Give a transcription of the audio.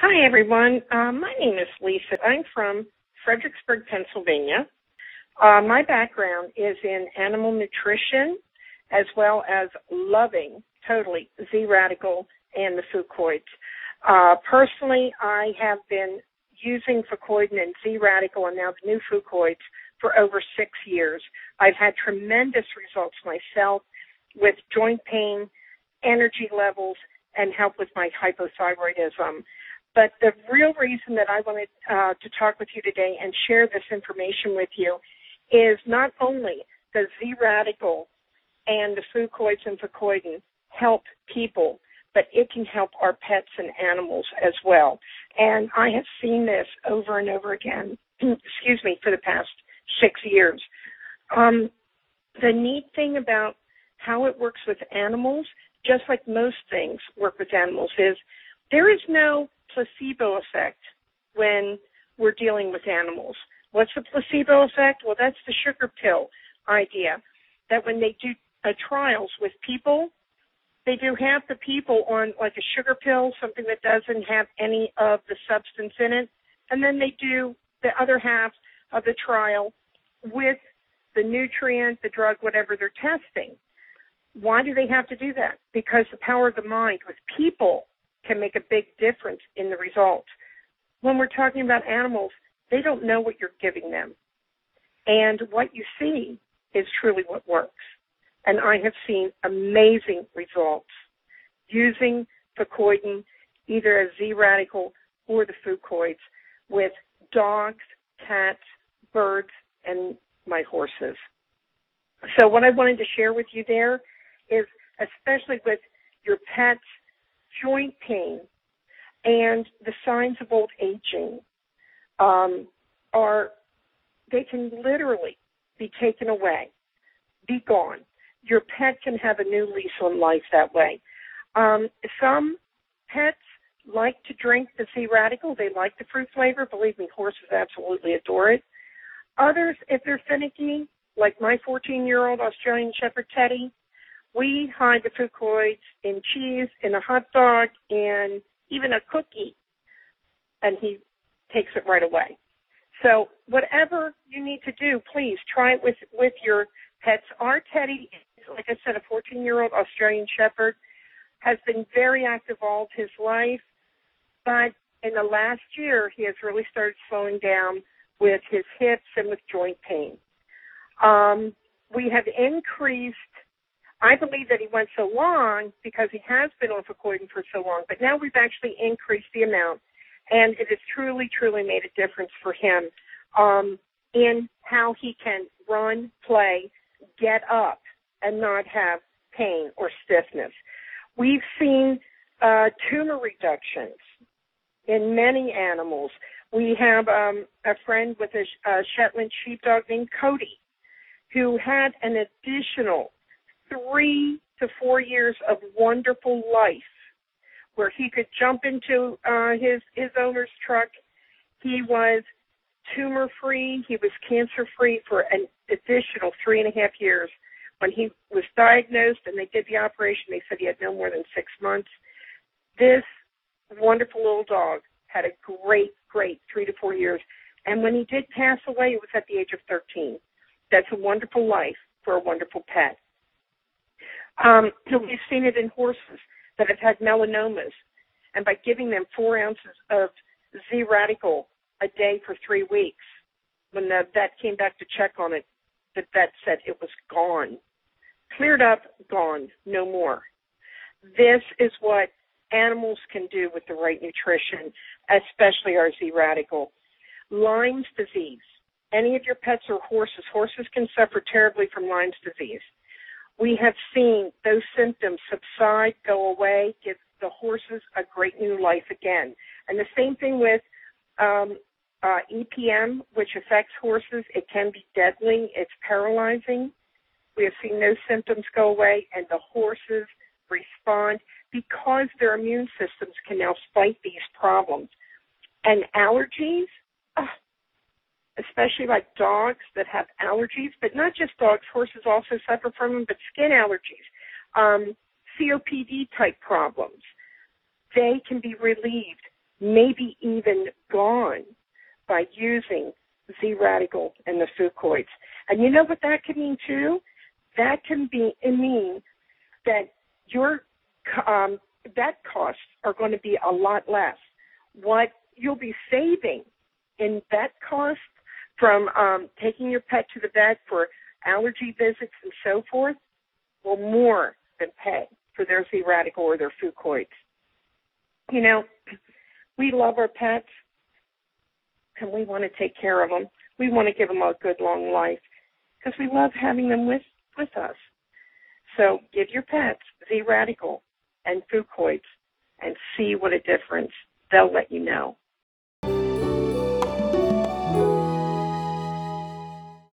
Hi, everyone. My name is Lisa. I'm from Fredericksburg, Pennsylvania. My background is in animal nutrition as well as loving totally Z-Radical and the Fucoids. Personally, I have been using Fucoidin and Z-Radical and now the new Fucoids for over 6 years. I've had tremendous results myself with joint pain, energy levels, and help with my hypothyroidism. But the real reason that I wanted to talk with you today and share this information with you is not only does Z-Radical and the Fucoids and Fucoidin help people, but it can help our pets and animals as well. And I have seen this over and over again, for the past 6 years. The neat thing about how it works with animals, just like most things work with animals, is there is no placebo effect when we're dealing with animals. What's the placebo effect? Well, that's the sugar pill idea, that when they do trials with people, they do half the people on like a sugar pill, something that doesn't have any of the substance in it, and then they do the other half of the trial with the nutrient, the drug, whatever they're testing. Why do they have to do that? Because the power of the mind with people can make a big difference in the results. When we're talking about animals, they don't know what you're giving them. And what you see is truly what works. And I have seen amazing results using Fucoidin, either as Z-Radical or the Fucoids, with dogs, cats, birds, and my horses. So what I wanted to share with you there is, especially with your pets' joint pain and the signs of old aging, they can literally be taken away, be gone. Your pet can have a new lease on life that way. Some pets like to drink the Z-Radical. They like the fruit flavor. Believe me, horses absolutely adore it. Others, if they're finicky, like my 14-year-old Australian Shepherd Teddy, we hide the Fucoids in cheese, in a hot dog, and even a cookie, and he takes it right away. So whatever you need to do, please try it with your pets. Our Teddy is, like I said, a 14-year-old Australian Shepherd, has been very active all of his life, but in the last year he has really started slowing down with his hips and with joint pain. We have increased. I believe that he went so long because he has been on Fucoidin for so long, but now we've actually increased the amount, and it has truly, truly made a difference for him in how he can run, play, get up, and not have pain or stiffness. We've seen tumor reductions in many animals. We have a friend with a Shetland sheepdog named Cody who had an additional 3 to 4 years of wonderful life where he could jump into his owner's truck. He was tumor-free. He was cancer-free for an additional 3.5 years. When he was diagnosed and they did the operation, they said he had no more than 6 months. This wonderful little dog had a great 3 to 4 years. And when he did pass away, it was at the age of 13. That's a wonderful life for a wonderful pet. We've seen it in horses that have had melanomas, and by giving them 4 ounces of Z-Radical a day for 3 weeks, when the vet came back to check on it, the vet said it was gone. Cleared up, gone, no more. This is what animals can do with the right nutrition, especially our Z-Radical. Lyme's disease. Any of your pets or horses can suffer terribly from Lyme's disease. We have seen those symptoms subside, go away, give the horses a great new life again. And the same thing with EPM, which affects horses. It can be deadly. It's paralyzing. We have seen those symptoms go away, and the horses respond because their immune systems can now fight these problems. And allergies, especially like dogs that have allergies, but not just dogs, horses also suffer from them, but skin allergies, COPD-type problems. They can be relieved maybe even gone by using Z-Radical and the Fucoids. And you know what that can mean too? That can mean that your vet costs are going to be a lot less. What you'll be saving in vet costs from taking your pet to the vet for allergy visits and so forth will more than pay for their Z-Radical or their Fucoids. You know, we love our pets, and we want to take care of them. We want to give them a good long life because we love having them with us. So give your pets Z-Radical and Fucoids and see what a difference they'll let you know.